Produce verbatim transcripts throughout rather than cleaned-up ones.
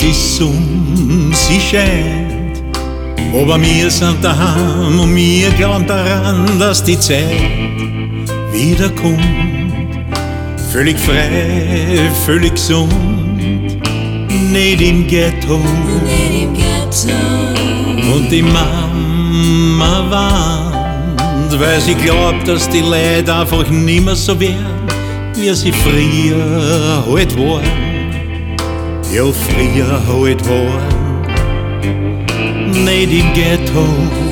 die Sonne, sie scheint. Aber wir sind daheim und wir glauben daran, dass die Zeit wiederkommt. Völlig frei, völlig gesund, nicht im Ghetto. Und die Mama warnt, weil sie glaubt, dass die Leute einfach nimmer so werden, wie sie früher halt waren. Ja, früher halt waren. Nicht im Ghetto.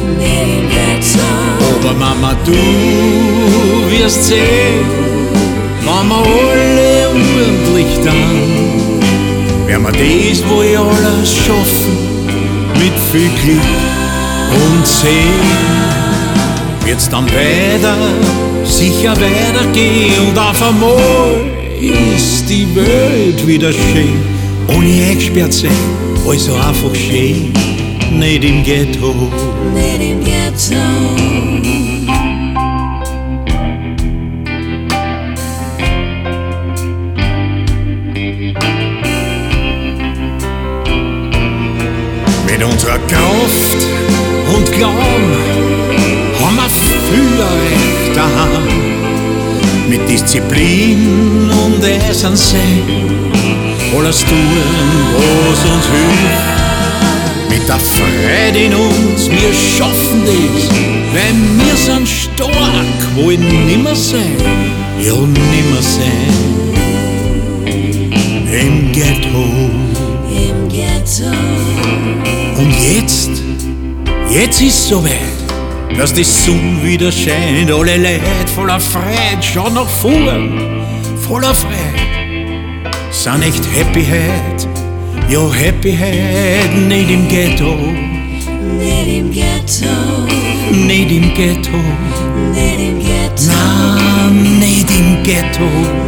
Aber Mama, du wirst sehen, wenn wir alle ordentlich dann, werden wir das wohl alles schaffen, mit viel Glück und Sehen. Wird's dann weiter, sicher weitergehen und auf einmal ist die Welt wieder schön. Ohne eingesperrt sein, also einfach schön. Nicht im Ghetto. Nicht im Ghetto. Mit unserer Kraft und Glauben haben wir viel erreicht daheim. Mit Disziplin und Eisensein alles tun, was uns hilft. Mit der Freude in uns, wir schaffen das, weil wir sind stark, wollen nimmer sein, ja nimmer sein. Im Ghetto. Im Ghetto. Und jetzt, jetzt ist soweit, dass die Sonne wieder scheint, alle Leute voller Freude, schauen nach vorn, voller Freude, sind echt happy heut. Ja, happy head, nicht im Ghetto. Nicht im Ghetto. Nicht im Ghetto. Nicht im Ghetto. Nein, nicht im Ghetto.